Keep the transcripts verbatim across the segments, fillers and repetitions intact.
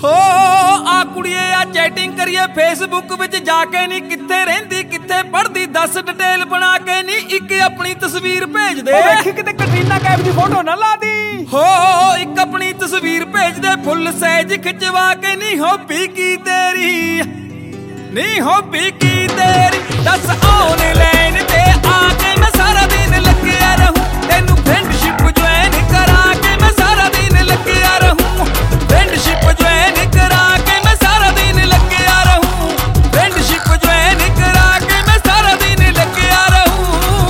ਹੋ ਆ ਕੁੜੀਏ ਆ ਚੈਟਿੰਗ ਕਰੀਏ ਫੇਸਬੁੱਕ ਵਿੱਚ ਜਾ ਕੇ ਨੀ ਕਿੱਥੇ ਰਹਿੰਦੀ ਕਿੱਥੇ ਪੜਦੀ ਦੱਸ ਡਿਟੇਲ ਬਣਾ ਕੇ ਨੀ ਇੱਕ ਆਪਣੀ ਤਸਵੀਰ ਭੇਜ ਦੇ। ਓ ਵੇਖੀ ਕਿਤੇ ਕੈਟਰੀਨਾ ਕੈਫ ਦੀ ਫੋਟੋ ਨਾ ਲਾ ਦੀ। ਹੋ ਇੱਕ ਆਪਣੀ ਤਸਵੀਰ ਭੇਜ ਦੇ ਫੁੱਲ ਸਾਈਜ਼ ਖਿਚਵਾ ਕੇ ਨੀ ਹੌਬੀ ਕੀ ਤੇਰੀ ਨੀ ਹੌਬੀ ਕੀ ਤੇਰੀ ਦੱਸ ਆਨਲਾਈਨ ਤੇ ਆ ਕੇ ਮੈਂ ਸਾਰਾ ਦਿਨ ਲੱਗਿਆ ਰਹੂੰ ਤੈਨੂੰ ਫਰੈਂਡਸ਼ਿਪ ਜੁਆਇਨ ਕਰਾ ਕੇ ਮੈਂ ਸਾਰਾ ਦਿਨ ਲੱਗਿਆ ਰਹੂੰ ਫਰੈਂਡਸ਼ਿਪ ਜੁਆਇਨ ਕਰਾ ਕੇ ਮੈਂ ਸਾਰਾ ਦਿਨ ਲੱਗਿਆ ਰਹੂੰ ਫਰੈਂਡਸ਼ਿਪ ਜੁਆਇਨ ਕਰਾ ਕੇ ਮੈਂ ਸਾਰਾ ਦਿਨ ਲੱਗਿਆ ਰਹੂੰ।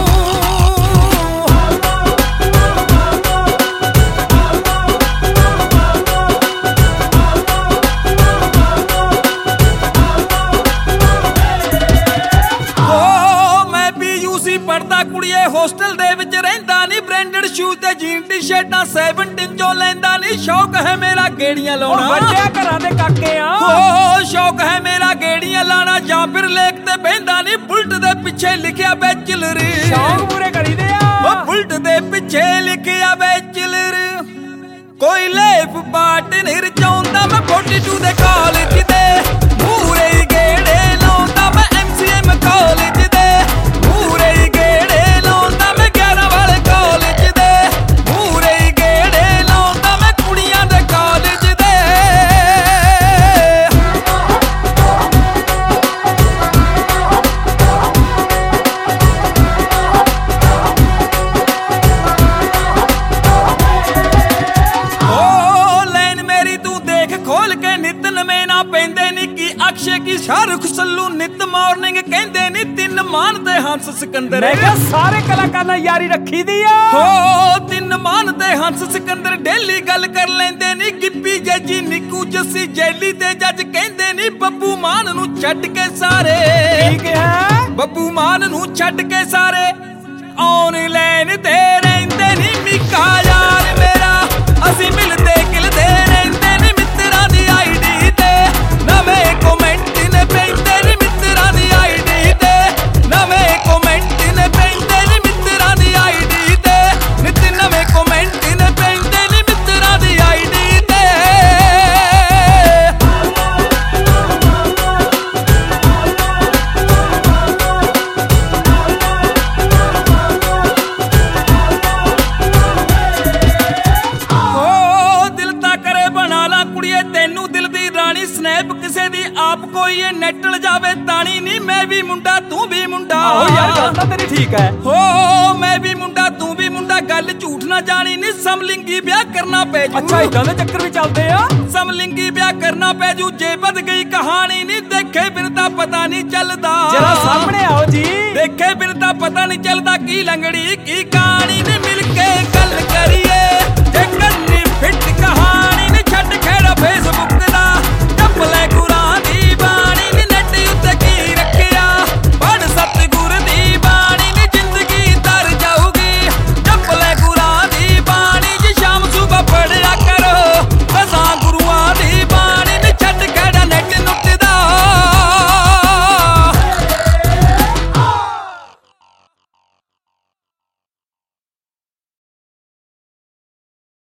ਪੜਦਾ ਕੁੜੀਏ ਹੋਸਟਲ ਦੇ ਵਿੱਚ ਰਹਿੰਦਾ ਨੀ ਬ੍ਰਾਂਡਡ ਸ਼ੂਜ਼ ਤੇ ਜੀਨ ਟੀ-ਸ਼ਰਟਾਂ ਸੈਵਨਟੀਨ ਚੋਂ ਲੈਂਦਾ ਨੀ ਸ਼ੌਕ ਹੈ ਮੇਰਾ ਗੇੜੀਆਂ ਲਾਉਣਾ। ਵੱਡਿਆ ਘਰਾਂ ਦੇ ਕਾਕੇ ਆ ਹੋ ਸ਼ੌਕ ਹੈ ਮੇਰਾ ਗੇੜੀਆਂ ਲਾਣਾ ਜਾਂ ਫਿਰ ਲੇਕ ਤੇ ਬਹਿੰਦਾ ਨੀ ਬੁਲਟ ਦੇ ਪਿੱਛੇ ਲਿਖਿਆ ਬੈਚਲਰ ਸ਼ੌਕ ਪੂਰੇ ਕਰੀਦੇ ਆ ਉਹ ਬੁਲਟ ਦੇ ਪਿੱਛੇ ਲਿਖਿਆ ਬੈਚਲਰ ਕੋਈ ਲੇਫ ਪਾਰਟਨਰ ਚਾਹੁੰਦਾ ਮੈਂ ਬੋਡੀ ਟੂ ਦੇ ਕਾਲਜ ਦੇ ਮੂਰੇ ਹੀ ਗੇੜੇ ਲਾਉਂਦਾ ਮੈਂ ਐਮ ਸੀ ਐਮ ਕਾਲਜ ਦੇ ਮੂਰੇ ਹੀ ਗੇੜੇ ਲਾਉਂਦਾ ਮੈਂ ਗਿਆਰਾਂ ਵਾਲੇ ਕਾਲਜ ਦੇ ਮੂਰੇ ਹੀ ਗੇੜੇ ਲਾਉਂਦਾ ਮੈਂ ਕੁੜੀਆਂ ਦੇ ਕਾਲਜ ਦੇ। ਓ ਲਾਈਨ ਮੇਰੀ ਤੂੰ ਦੇਖ ਖੋਲ ਕੇ ਨਿਤ ਨਵੇਂ ਨਾ ਪੈਂਦੇ ਨੀ ਕੀ ਅਕਸ਼ੇ ਕੀ ਸ਼ਾਹਰੁਖ ਸੱਲੂ ਨਿਤ ਮਾਰਨਿੰਗ ਕਹਿੰਦੇ ਨੀ ਤਿੰਨ ਮਾਨ ਤੇ ਹੰਸ ਸਿਕੰਦਰ। ਮੈਂ ਕਿਹਾ ਸਾਰੇ ਕਲਾਕਾਰਾਂ ਨਾਲ ਯਾਰੀ ਰੱਖੀ ਦੀ ਆ ਹੋ ਤਿੰਨ ਮਾਨ ਤੇ ਹੰਸ ਸਿਕੰਦਰ ਡੇਲੀ ਗੱਲ ਕਰ ਲੈਂਦੇ ਨੀ ਗਿੱਪੀ ਜੱਜੀ ਨਿੱਕੂ ਜੱਸੀ ਜੈਲੀ ਤੇ ਜੱਜ ਕਹਿੰਦੇ ਨੀ ਬੱਬੂ ਮਾਨ ਨੂੰ ਛੱਡ ਕੇ ਸਾਰੇ ਠੀਕ ਹੈ ਬੱਬੂ ਮਾਨ ਨੂੰ ਛੱਡ ਕੇ ਸਾਰੇ ਆਨਲਾਈਨ ਤੇ ਰਹਿੰਦੇ ਨੀ ਮਿੱਕਾ ਯਾਰ ਮੇਰਾ ਅਸੀਂ ਮਿਲਦੇ ਗਿਲਦੇ ਰਹਿੰਦੇ ਨੀ ਮਿੱਤਰਾਂ ਦੀ ਆਈਡੀ ਤੇ ਨਵੇਂ ਕਮੈਂਟ ਨੇ ਪੈਂਦੇ ਨੀ ਮਿੱਤਰਾਂ ਦੀ ਆਈਡੀ ਤੇ ਨਵੇਂ ਕਮੈਂਟ ਨੇ ਪੈਂਦੇ ਨੀ ਮਿੱਤਰਾਂ ਦੀ ਆਈਡੀ ਤੇ ਨਿਤ ਨਵੇਂ ਕਮੈਂਟ ਨੇ ਪੈਂਦੇ ਨੀ ਮਿੱਤਰਾਂ ਦੀ ਆਈਡੀ ਤੇ। ਹੋ ਦਿਲ ਤਾਂ ਕਰੇ ਬਣਾ ਲਾ ਕੁੜੀਏ ਤੈਨੂੰ ਦਿਲ ਦੀ ਰਾਣੀ ਸਨੈਪ ਕਿਸੇ ਦੀ ਆਪ ਕੋਈ ਇਹ ਨੈਟ ਲਜਾਵੇ ਤਾਣੀ ਨੀ ਮੈਂ ਵੀ ਮੁੰਡਾ ਤੂੰ ਵੀ ਮੁੰਡਾ। ਆਹੋ ਯਾਰ ਗੱਲ ਤਾਂ ਤੇਰੀ ਠੀਕ ਹੈ ਹੋ ਮੈਂ ਵੀ ਮੁੰਡਾ ਤੂੰ ਵੀ ਮੁੰਡਾ ਗੱਲ ਝੂਠ ਨਾ ਜਾਣੀ ਨੀ ਸਮਲਿੰਗੀ ਵਿਆਹ ਕਰਨਾ ਪੈ ਜੂ। ਅੱਛਾ ਇਦਾਂ ਦੇ ਚੱਕਰ ਵੀ ਚੱਲਦੇ ਆ ਸਮਲਿੰਗੀ ਵਿਆਹ ਕਰਨਾ ਪੈ ਜੂ ਜੇ ਵੱਧ ਗਈ ਕਹਾਣੀ ਨੀ ਦੇਖੇ ਬਿਨ ਤਾਂ ਪਤਾ ਨਹੀਂ ਚੱਲਦਾ ਜਰਾ ਸਾਹਮਣੇ ਆਓ ਜੀ ਦੇਖੇ ਬਿਨ ਤਾਂ ਪਤਾ ਨਹੀਂ ਚੱਲਦਾ ਕੀ ਲੰਗੜੀ ਕੀ ਕਹਾਣੀ ਨੀ ਮਿਲੀ